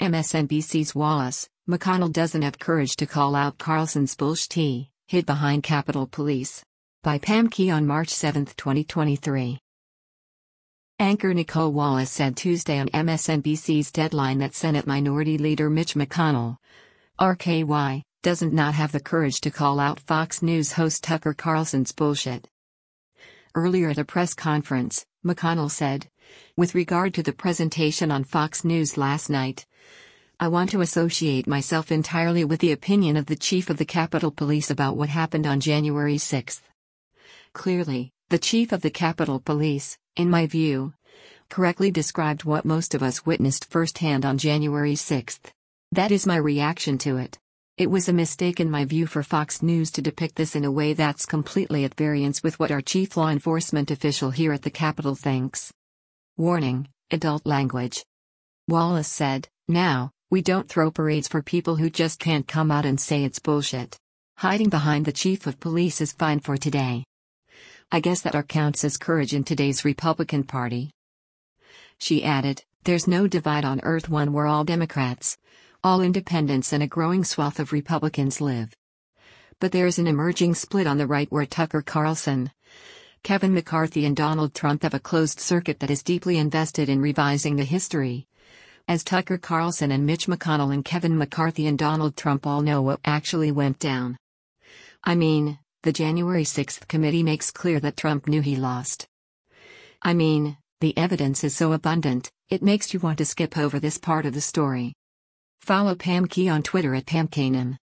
MSNBC's Wallace, McConnell doesn't have courage to call out Carlson's bullshit, hid behind Capitol Police. By Pam Key on March 7, 2023. Anchor Nicole Wallace said Tuesday on MSNBC's Deadline that Senate Minority Leader Mitch McConnell, RKY, doesn't not have the courage to call out Fox News host Tucker Carlson's bullshit. Earlier at a press conference, McConnell said, with regard to the presentation on Fox News last night, I want to associate myself entirely with the opinion of the chief of the Capitol Police about what happened on January 6. Clearly, the chief of the Capitol Police, in my view, correctly described what most of us witnessed firsthand on January 6. That is my reaction to it. It was a mistake in my view for Fox News to depict this in a way that's completely at variance with what our chief law enforcement official here at the Capitol thinks. Warning, adult language. Wallace said, now, we don't throw parades for people who just can't come out and say it's bullshit. Hiding behind the chief of police is fine for today. I guess that counts as courage in today's Republican Party. She added, there's no divide on earth one where all Democrats, all independents and a growing swath of Republicans live. But there's an emerging split on the right where Tucker Carlson, Kevin McCarthy and Donald Trump have a closed circuit that is deeply invested in revising the history. As Tucker Carlson and Mitch McConnell and Kevin McCarthy and Donald Trump all know what actually went down. I mean, the January 6th committee makes clear that Trump knew he lost. I mean, the evidence is so abundant, it makes you want to skip over this part of the story. Follow Pam Key on Twitter at PamKanan.